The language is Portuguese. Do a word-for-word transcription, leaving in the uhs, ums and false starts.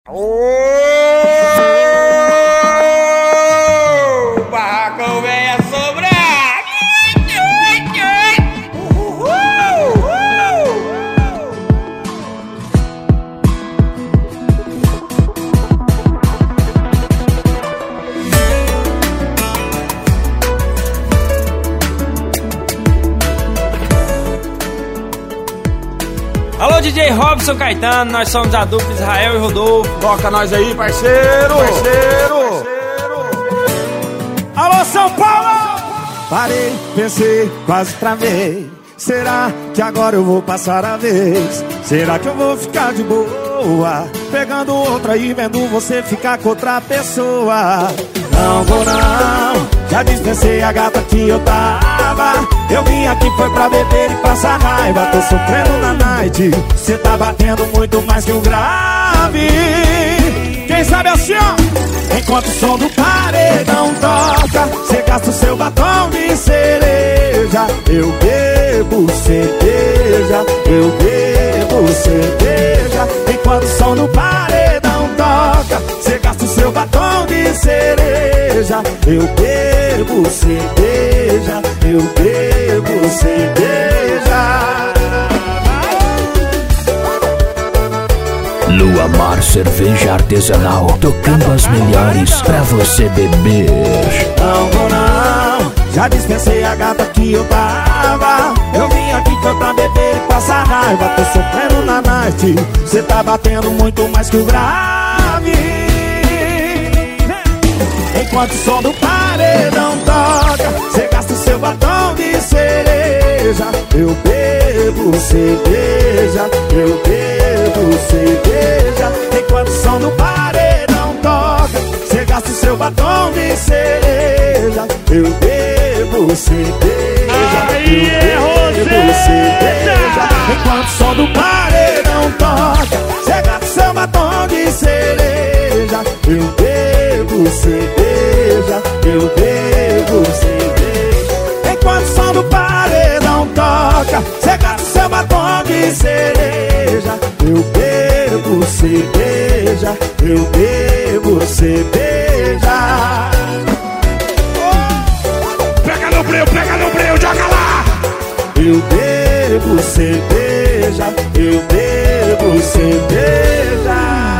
O barracão vem a sobrar. Alô, D J Robson Caetano, nós somos a dupla Israel e Rodolfo. Toca nós aí, parceiro! Parceiro! Alô, São Paulo! Parei, pensei, quase travei. Será que agora eu vou passar a vez? Será que eu vou ficar de boa? Pegando outra e vendo você ficar com outra pessoa. Não vou não, já dispensei a gata que eu tava. Eu vim aqui foi pra beber e passar raiva. Tô sofrendo na night, cê tá batendo muito mais que o grave. Quem sabe assim, ó. Enquanto o som do paredão toca, cê gasta o seu batom de cereja. Eu bebo cerveja, eu bebo cerveja. Enquanto o som do paredão toca, cê gasta o seu batom de cereja. Eu bebo cerveja, eu bebo cerveja. Lua Mar Cerveja Artesanal, tocando as melhores pra você beber. Não vou não, já dispensei a gata que eu tava. Eu vim aqui foi pra beber e passar raiva. Tô sofrendo na night, cê tá batendo muito mais que o grave. Enquanto o som do paredão toca, cê gasta o seu batom de cereja. Eu bebo cerveja, eu bebo cerveja. Enquanto o som do paredão toca, cê gasta o seu batom de cereja. Eu bebo cerveja, eu bebo cerveja. Enquanto o som do paredão toca, cê gasta o seu batom de cereja. Eu bebo cerveja, eu bebo cerveja. Enquanto o som do paredão toca, cê gasta o seu batom de cereja. Eu bebo cerveja, eu bebo cerveja. Pega no breu, pega no breu, joga lá! Eu bebo cerveja, eu bebo cerveja.